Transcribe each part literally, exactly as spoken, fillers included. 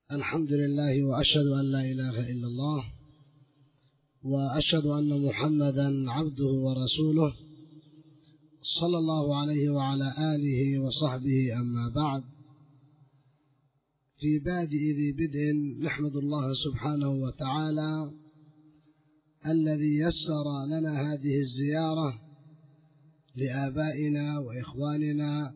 الحمد لله، وأشهد أن لا إله إلا الله، وأشهد أن محمدا عبده ورسوله صلى الله عليه وعلى آله وصحبه. أما بعد، في بادئ ذي بدء نحمد الله سبحانه وتعالى الذي يسر لنا هذه الزيارة لآبائنا وإخواننا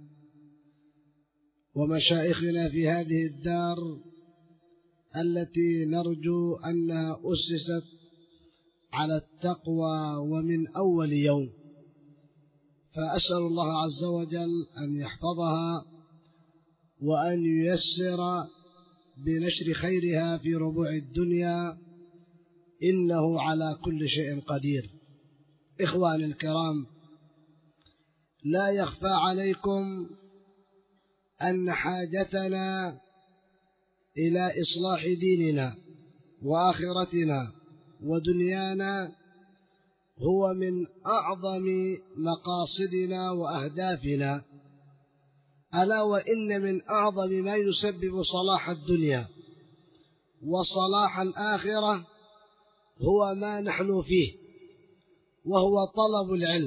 ومشايخنا في هذه الدار التي نرجو أنها أسست على التقوى ومن أول يوم، فأسأل الله عز وجل أن يحفظها وأن ييسر بنشر خيرها في ربوع الدنيا، إنه على كل شيء قدير. إخواني الكرام، لا يخفى عليكم أن حاجتنا إلى إصلاح ديننا وآخرتنا ودنيانا هو من أعظم مقاصدنا وأهدافنا، ألا وإن من أعظم ما يسبب صلاح الدنيا وصلاح الآخرة هو ما نحن فيه، وهو طلب العلم.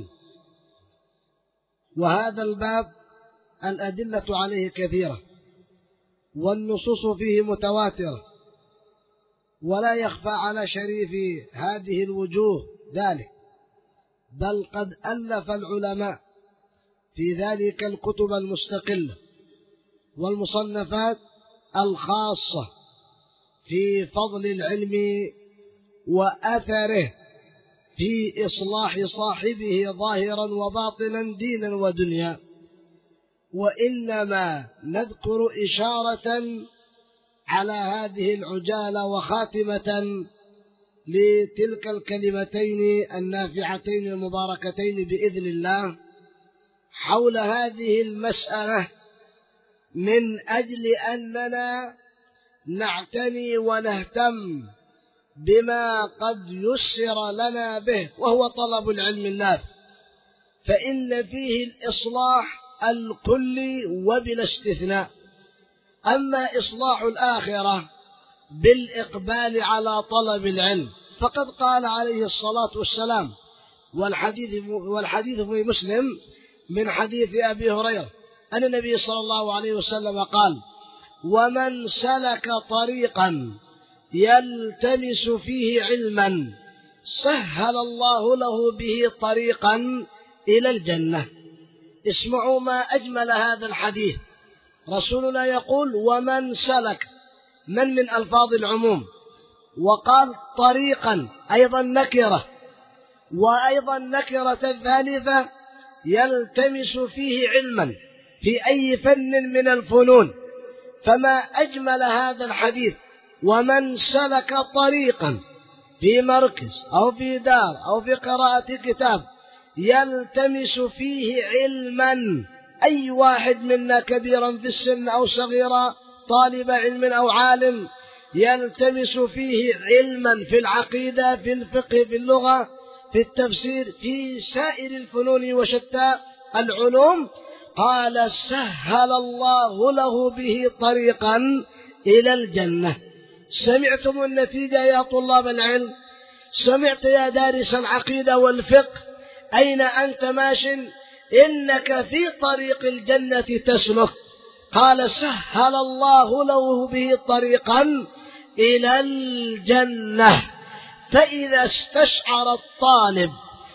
وهذا الباب الأدلة عليه كثيرة والنصوص فيه متواترة، ولا يخفى على شريف هذه الوجوه ذلك، بل قد ألف العلماء في ذلك الكتب المستقلة والمصنفات الخاصة في فضل العلم وأثره في إصلاح صاحبه ظاهرا وباطنا دينا ودنيا. وإنما نذكر إشارة على هذه العجالة وخاتمة لتلك الكلمتين النافعتين المباركتين بإذن الله حول هذه المسألة، من أجل أننا نعتني ونهتم بما قد يسر لنا به، وهو طلب العلم النافع، فإن فيه الإصلاح الكلي وبلا استثناء. أما إصلاح الآخرة بالإقبال على طلب العلم، فقد قال عليه الصلاة والسلام، والحديث والحديث في مسلم من حديث أبي هريرة أن النبي صلى الله عليه وسلم قال: ومن سلك طريقا يلتمس فيه علما سهل الله له به طريقا إلى الجنة. اسمعوا ما أجمل هذا الحديث. رسولنا يقول: ومن سلك، من من ألفاظ العموم، وقال طريقا أيضا نكرة، وأيضا نكرة ثالثة يلتمس فيه علما في أي فن من الفنون. فما أجمل هذا الحديث: ومن سلك طريقا، في مركز أو في دار أو في قراءة كتاب يلتمس فيه علما، أي واحد منا كبيرا في السن أو صغيرا، طالب علم أو عالم، يلتمس فيه علما في العقيدة، في الفقه، في اللغة، في التفسير، في سائر الفنون وشتى العلوم، قال: سهل الله له به طريقا إلى الجنة. سمعتم النتيجة يا طلاب العلم؟ سمعت يا دارس العقيدة والفقه؟ أين أنت ماش؟ إنك في طريق الجنة تسلك. قال: سهل الله له به طريقا إلى الجنة. فإذا استشعر الطالب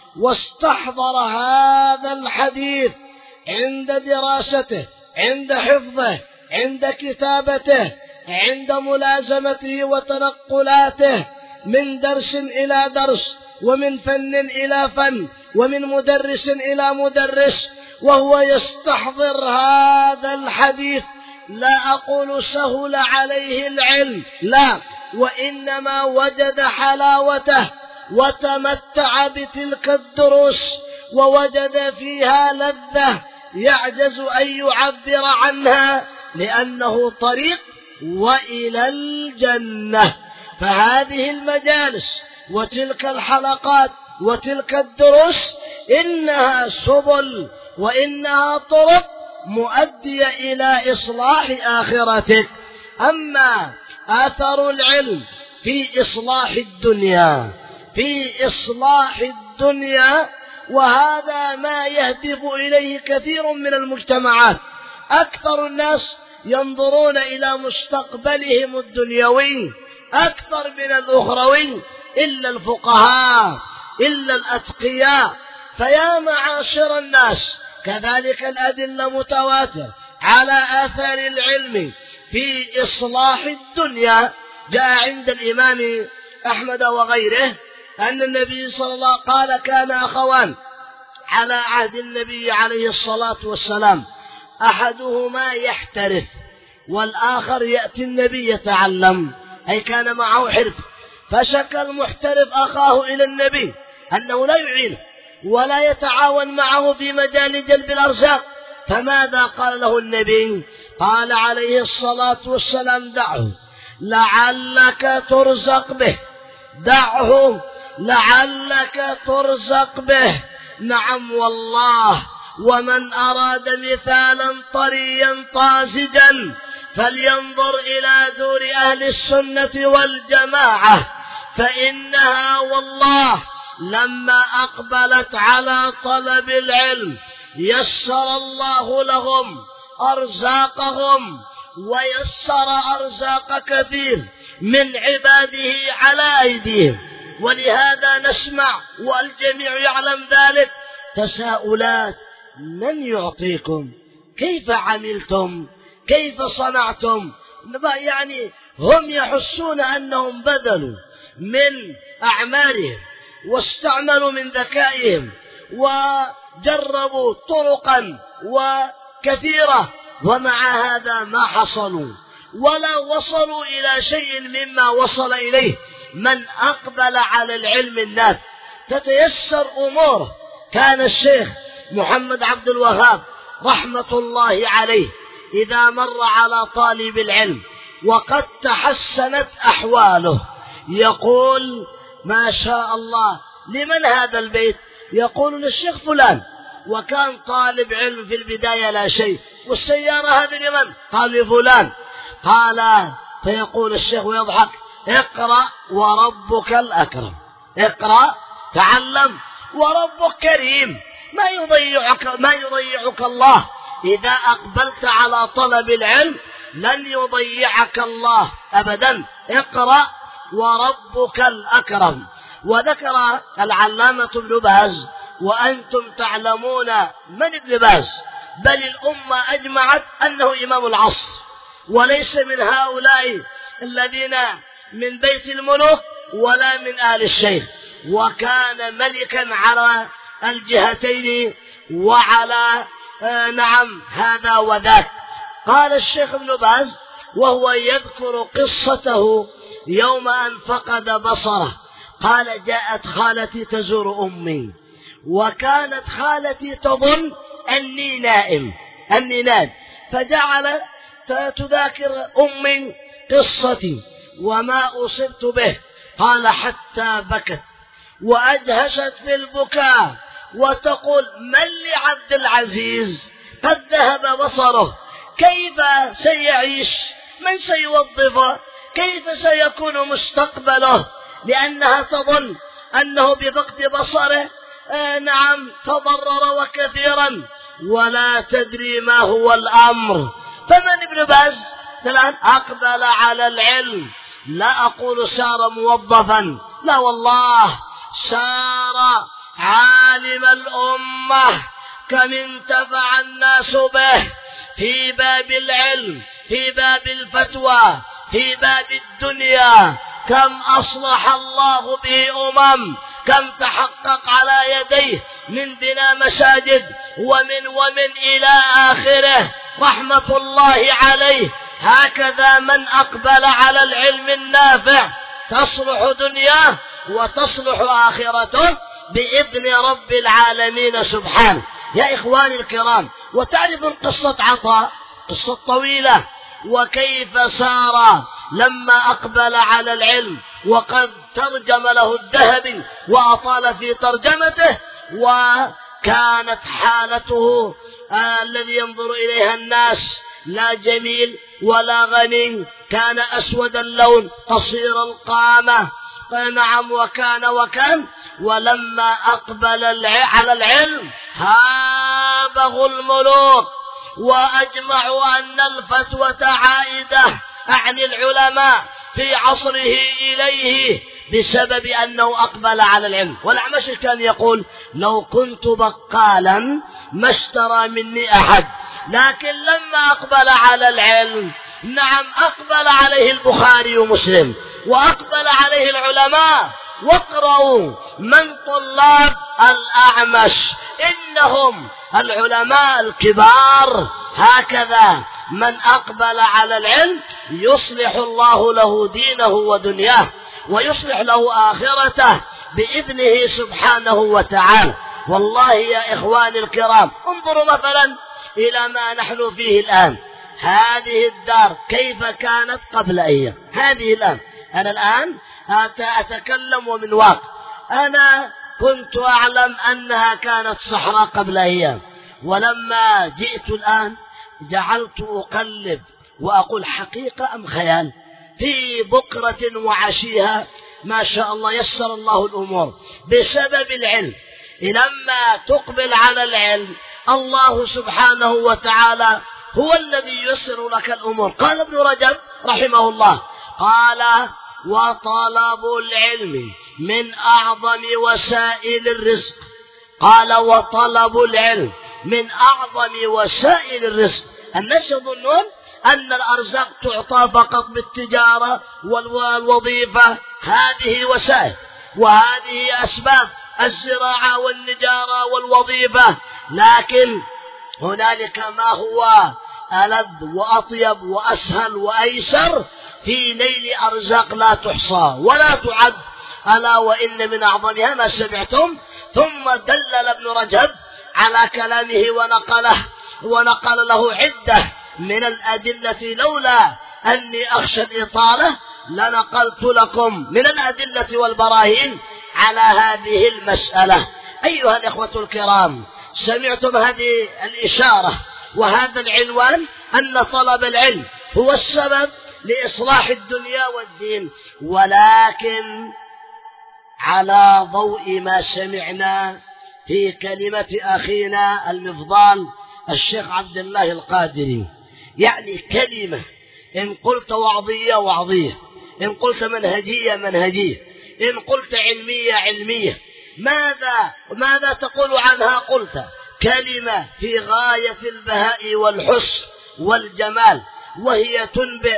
واستحضر هذا الحديث عند دراسته، عند حفظه، عند كتابته، عند ملازمته وتنقلاته من درس إلى درس، ومن فن إلى فن، ومن مدرس إلى مدرس، وهو يستحضر هذا الحديث، لا أقول سهل عليه العلم، لا، وإنما وجد حلاوته وتمتع بتلك الدروس ووجد فيها لذة يعجز أن يعبر عنها، لأنه طريق وإلى الجنة. فهذه المجالس وتلك الحلقات وتلك الدروس إنها سبل وإنها طرق مؤدية إلى إصلاح آخرتك. أما آثر العلم في إصلاح الدنيا في إصلاح الدنيا وهذا ما يهدف إليه كثير من المجتمعات. أكثر الناس ينظرون إلى مستقبلهم الدنيوي أكثر من الأخروي، إلا الفقهاء إلا الأتقياء. فيا معاشر الناس، كذلك الأدلة متواترة على آثار العلم في إصلاح الدنيا. جاء عند الإمام أحمد وغيره أن النبي صلى الله عليه وسلم قال: كان أخوان على عهد النبي عليه الصلاة والسلام، أحدهما يحترف والآخر يأتي النبي يتعلم، أي كان معه حرف. فشكى المحترف أخاه إلى النبي أنه لا يعينه ولا يتعاون معه في مجال جلب الأرزاق. فماذا قال له النبي؟ قال عليه الصلاة والسلام: دعه لعلك ترزق به، دعه لعلك ترزق به. نعم والله، ومن أراد مثالا طريا طازجا فلينظر إلى دور أهل السنة والجماعة، فإنها والله لما أقبلت على طلب العلم يسر الله لهم أرزاقهم ويسر أرزاق كثير من عباده على أيديهم. ولهذا نسمع والجميع يعلم ذلك تساؤلات: من يعطيكم؟ كيف عملتم؟ كيف صنعتم؟ يعني هم يحسون أنهم بذلوا من أعمالهم واستعملوا من ذكائهم وجربوا طرقا وكثيرة، ومع هذا ما حصلوا ولا وصلوا إلى شيء مما وصل إليه من أقبل على العلم النافع. تتيسر أموره. كان الشيخ محمد عبد الوهاب رحمة الله عليه إذا مر على طالب العلم وقد تحسنت أحواله يقول: ما شاء الله، لمن هذا البيت؟ يقول: للشيخ فلان. وكان طالب علم في البداية لا شيء. والسيارة هذه لمن؟ قال: لفلان. قال فيقول الشيخ ويضحك: اقرأ وربك الأكرم، اقرأ تعلم وربك كريم، ما يضيعك ما يضيعك الله. إذا أقبلت على طلب العلم لن يضيعك الله أبدا. اقرأ وربك الأكرم. وذكر العلامة ابن باز، وأنتم تعلمون من ابن باز، بل الأمة أجمعت أنه إمام العصر، وليس من هؤلاء الذين من بيت الملوك ولا من آل الشيخ، وكان ملكا على الجهتين وعلى آه نعم هذا وذاك. قال الشيخ ابن باز وهو يذكر قصته يوم أن فقد بصره، قال: جاءت خالتي تزور أمي، وكانت خالتي تظن أني نائم أني نائم فجعل تذاكر أمي قصتي وما أصبت به. قال: حتى بكت وأدهشت في البكاء وتقول: من لعبد العزيز قد ذهب بصره، كيف سيعيش؟ من سيوظفه؟ كيف سيكون مستقبله؟ لأنها تظن أنه بفقد بصره آه نعم تضرر وكثيرا، ولا تدري ما هو الأمر. فمن ابن باز الآن أقبل على العلم، لا أقول سار موظفا، لا والله، سار عالم الأمة. كم انتفع الناس به في باب العلم، في باب الفتوى، في باب الدنيا. كم أصلح الله به أمم، كم تحقق على يديه من بناء مساجد ومن ومن إلى آخره، رحمة الله عليه. هكذا من أقبل على العلم النافع تصلح دنياه وتصلح آخرته بإذن رب العالمين سبحانه. يا إخواني الكرام، وتعرفون قصة عطاء، قصة طويلة، وكيف سار لما أقبل على العلم، وقد ترجم له الذهبي وأطال في ترجمته، وكانت حالته آه الذي ينظر إليها الناس لا جميل ولا غني، كان أسود اللون قصير القامة، نعم وكان وكان. ولما أقبل على العلم هابه الملوك وأجمعوا أن الفتوى عائدة عن العلماء في عصره إليه بسبب أنه أقبل على العلم. والأعمش كان يقول: لو كنت بقالا ما اشترى مني أحد، لكن لما أقبل على العلم نعم أقبل عليه البخاري ومسلم وأقبل عليه العلماء. واقرأوا من طلاب الأعمش إنهم العلماء الكبار. هكذا من أقبل على العلم يصلح الله له دينه ودنياه ويصلح له آخرته بإذنه سبحانه وتعالى. والله يا إخواني الكرام، انظروا مثلا إلى ما نحن فيه الآن. هذه الدار كيف كانت قبل أيام؟ هذه الآن أنا الآن أتكلم ومن واقع، أنا كنت أعلم أنها كانت صحراء قبل أيام، ولما جئت الآن جعلت أقلب وأقول حقيقة أم خيال. في بكرة وعشيها ما شاء الله يسر الله الأمور بسبب العلم. لما تقبل على العلم الله سبحانه وتعالى هو الذي يسر لك الأمور. قال ابن رجب رحمه الله، قال: وطلب العلم من أعظم وسائل الرزق. قال: وطلب العلم من أعظم وسائل الرزق. الناس يظنون أن الأرزاق تعطى فقط بالتجارة والوظيفة، هذه وسائل وهذه أسباب الزراعة والنجارة والوظيفة، لكن هنالك ما هو ألذ وأطيب وأسهل وأيسر في نيل أرزاق لا تحصى ولا تعد، ألا وإن من أعظمها ما سمعتم. ثم دلل ابن رجب على كلامه ونقله ونقل له عدة من الأدلة، لولا أني أخشى الإطالة لنقلت لكم من الأدلة والبراهين على هذه المسألة. أيها الإخوة الكرام، سمعتم هذه الإشارة وهذا العنوان أن طلب العلم هو السبب لإصلاح الدنيا والدين. ولكن على ضوء ما سمعنا في كلمة أخينا المفضال الشيخ عبد الله القادري، يعني كلمة إن قلت وعظية وعظية، إن قلت منهجية منهجية، إن قلت علمية علمية، ماذا ماذا تقول عنها؟ قلت كلمة في غاية البهاء والحسن والجمال، وهي تنبئ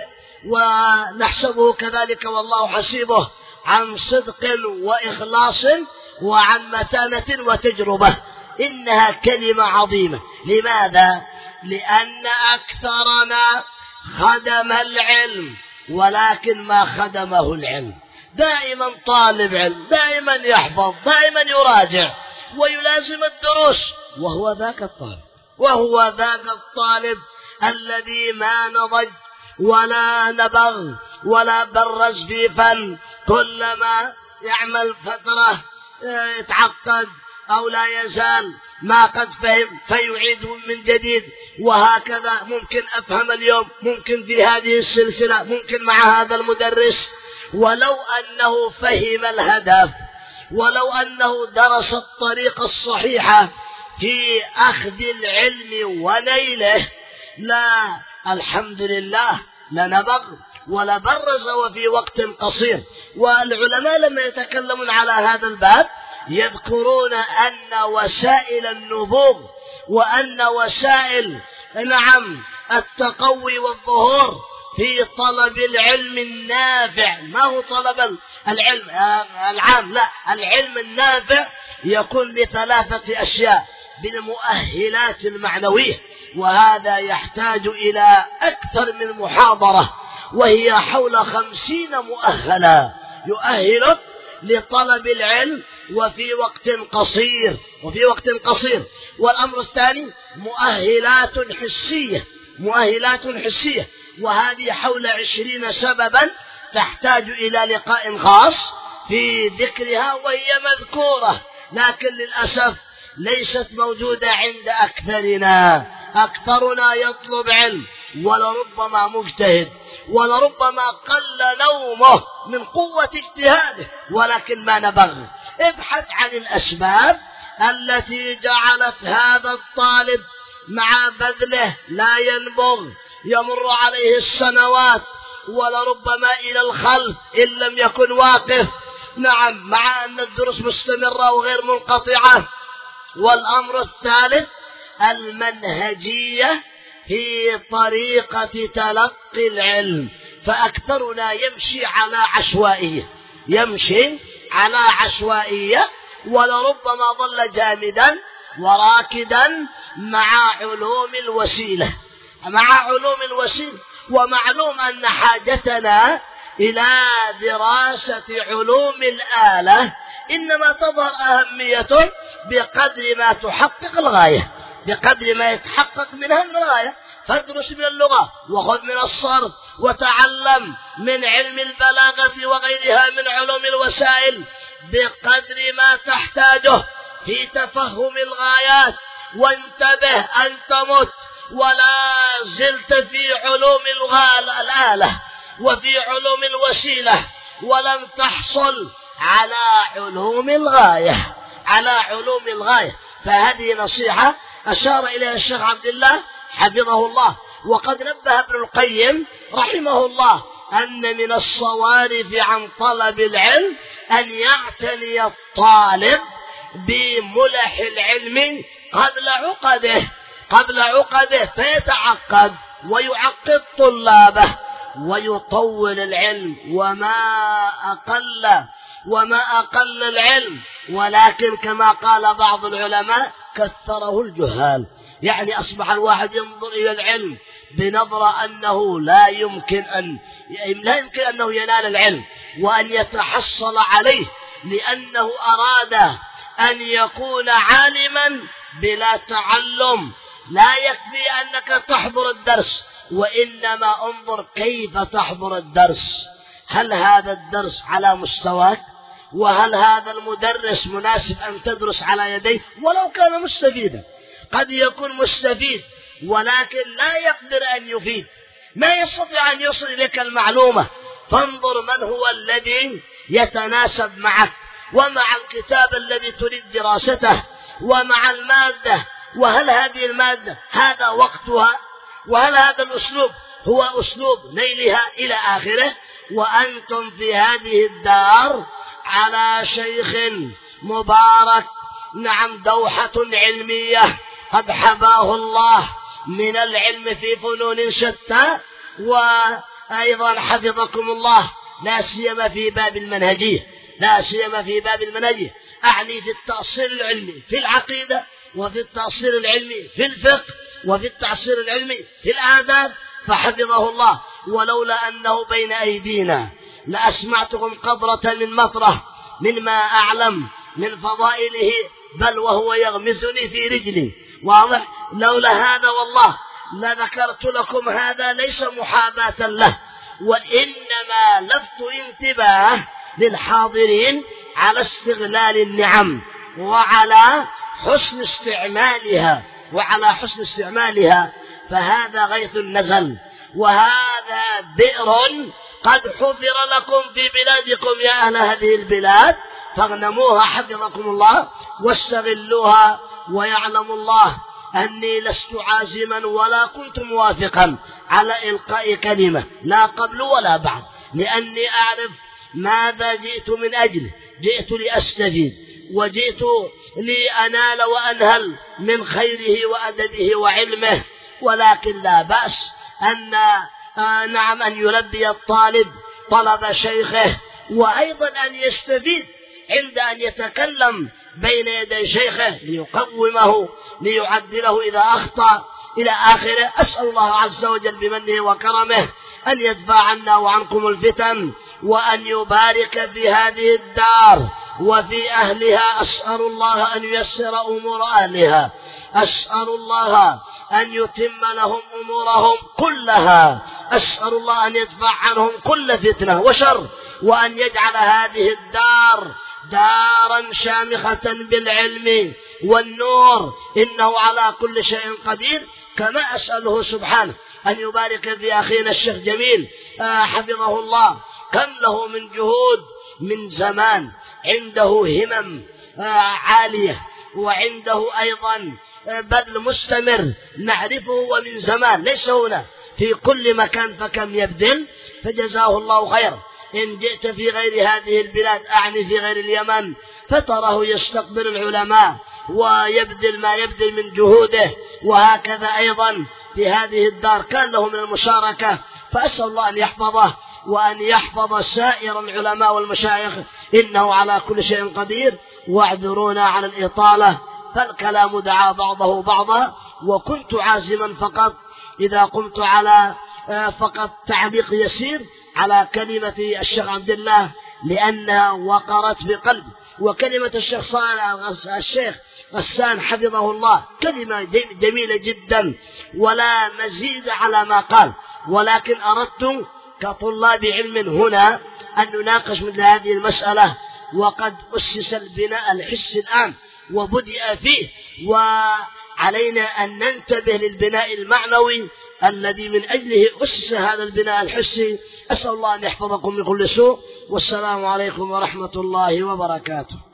ونحسبه كذلك والله حسيبه عن صدق وإخلاص وعن متانة وتجربة. إنها كلمة عظيمة. لماذا؟ لأن أكثرنا خدم العلم ولكن ما خدمه العلم. دائما طالب علم، دائما يحفظ، دائما يراجع ويلازم الدروس، وهو ذاك الطالب وهو ذاك الطالب الذي ما نضج ولا نبغ ولا برز في فن، كلما يعمل فترة يتعقد أو لا يزال ما قد فهم فيعيد من جديد. وهكذا ممكن أفهم اليوم، ممكن في هذه السلسلة، ممكن مع هذا المدرس. ولو أنه فهم الهدف، ولو أنه درس الطريقة الصحيحة في أخذ العلم ونيله، لا الحمد لله لنبغ ولا برز وفي وقت قصير. والعلماء لما يتكلمون على هذا الباب يذكرون أن وسائل النبوغ وأن وسائل نعم التقوي والظهور في طلب العلم النافع. ما هو طلب العلم العام، لا، العلم النافع يكون بثلاثة أشياء: بالمؤهلات المعنوية، وهذا يحتاج إلى أكثر من محاضرة، وهي حول خمسين مؤهلا يؤهلك لطلب العلم وفي وقت قصير وفي وقت قصير. والأمر الثاني مؤهلات حسية، مؤهلات حسية، وهذه حول عشرين سببا تحتاج إلى لقاء خاص في ذكرها، وهي مذكورة لكن للأسف ليست موجودة عند أكثرنا. أكثرنا يطلب علم ولربما مجتهد، ولربما قل نومه من قوة اجتهاده، ولكن ما نبغ. ابحث عن الأسباب التي جعلت هذا الطالب مع بذله لا ينبغ، يمر عليه السنوات ولربما إلى الخلف إن لم يكن واقف. نعم، مع أن الدروس مستمرة وغير منقطعة. والأمر الثالث المنهجية في طريقة تلقي العلم، فأكثرنا يمشي على عشوائية، يمشي على عشوائية، ولربما ظل جامدا وراكدا مع علوم الوسيلة، مع علوم الوسيلة. ومعلوم أن حاجتنا إلى دراسة علوم الآلة إنما تظهر أهميته بقدر ما تحقق الغاية، بقدر ما يتحقق منها من الغاية. فادرس من اللغة وخذ من الصرف وتعلم من علم البلاغة وغيرها من علوم الوسائل بقدر ما تحتاجه في تفهم الغايات. وانتبه أن تمت ولا زلت في علوم الآلة وفي علوم الوسيلة ولم تحصل على علوم الغاية، على علوم الغاية. فهذه نصيحة أشار إليها الشيخ عبد الله حفظه الله. وقد نبه ابن القيم رحمه الله أن من الصوارف عن طلب العلم أن يعتني الطالب بملح العلم قبل عقده، قبل عقده، فيتعقد ويعقد طلابه ويطول العلم. وما أقل وما أقل العلم، ولكن كما قال بعض العلماء كثره الجهال. يعني أصبح الواحد ينظر إلى العلم بنظرة أنه لا يمكن أن لا يمكن أنه ينال العلم وأن يتحصل عليه، لأنه أراد أن يكون عالما بلا تعلم. لا يكفي أنك تحضر الدرس، وإنما انظر كيف تحضر الدرس. هل هذا الدرس على مستواك؟ وهل هذا المدرس مناسب أن تدرس على يديه؟ ولو كان مستفيدا، قد يكون مستفيد ولكن لا يقدر أن يفيد، ما يستطيع أن يوصل إليك المعلومة. فانظر من هو الذي يتناسب معك ومع الكتاب الذي تريد دراسته ومع المادة. وهل هذه المادة هذا وقتها؟ وهل هذا الأسلوب هو أسلوب نيلها إلى آخره؟ وأنتم في هذه الدار على شيخ مبارك، نعم، دوحة علمية قد حباه الله من العلم في فنون شتى. وأيضا حفظكم الله لا سيما في باب المنهجية، لا سيما في باب المنهجية، أعني في التأصيل العلمي في العقيدة، وفي التأصيل العلمي في الفقه، وفي التأصيل العلمي في الآداب، فحفظه الله. ولولا أنه بين أيدينا لأسمعتكم قبرة من مطرة مما أعلم من فضائله، بل وهو يغمزني في رجلي، واضح؟ لولا هذا والله لذكرت لكم هذا ليس محاباة له، وإنما لفت انتباه للحاضرين على استغلال النعم وعلى حسن استعمالها وعلى حسن استعمالها. فهذا غيث النزل، وهذا بئر قد حفر لكم في بلادكم يا أهل هذه البلاد، فاغنموها حفظكم الله واستغلوها. ويعلم الله أني لست عازما ولا كنت موافقا على إلقاء كلمة لا قبل ولا بعد، لأني أعرف ماذا جئت من أجله. جئت لأستفيد، وجئت لأنال وأنهل من خيره وأدبه وعلمه. ولكن لا بأس أن آه نعم أن يلبي الطالب طلب شيخه، وأيضا أن يستفيد عند أن يتكلم بين يدي شيخه ليقومه ليعدله إذا أخطأ إلى آخره. أسأل الله عز وجل بمنه وكرمه أن يدفع عنا وعنكم الفتن، وأن يبارك في هذه الدار وفي أهلها. أسأل الله أن ييسر أمور أهلها، أسأل الله أن يتم لهم أمورهم كلها، أسأل الله أن يدفع عنهم كل فتنة وشر، وأن يجعل هذه الدار دارا شامخة بالعلم والنور، إنه على كل شيء قدير. كما أسأله سبحانه أن يبارك في أخينا الشيخ جميل حفظه الله، كم له من جهود من زمان، عنده همم عالية، وعنده أيضا بذل مستمر نعرفه ومن زمان، ليس هنا في كل مكان فكم يبذل، فجزاه الله خيرا. إن جئت في غير هذه البلاد، أعني في غير اليمن، فتراه يستقبل العلماء ويبذل ما يبذل من جهوده، وهكذا أيضا في هذه الدار كان له من المشاركة، فأسأل الله أن يحفظه وأن يحفظ سائر العلماء والمشايخ، إنه على كل شيء قدير. واعذرونا على الإطالة، فالكلام دعا بعضه بعضا، وكنت عازما فقط إذا قمت على فقط تعليق يسير على كلمة الشيخ عبد الله، لأنها وقرت بقلبي، وكلمة الشيخ صالح الشيخ غسان حفظه الله كلمة جميلة جدا، ولا مزيد على ما قال، ولكن أردت كطلاب علم هنا أن نناقش مثل هذه المسألة، وقد أسس البناء الحسي الآن وبدأ فيه، وعلينا أن ننتبه للبناء المعنوي الذي من أجله أسس هذا البناء الحسي. أسأل الله أن يحفظكم من كل سوء، والسلام عليكم ورحمة الله وبركاته.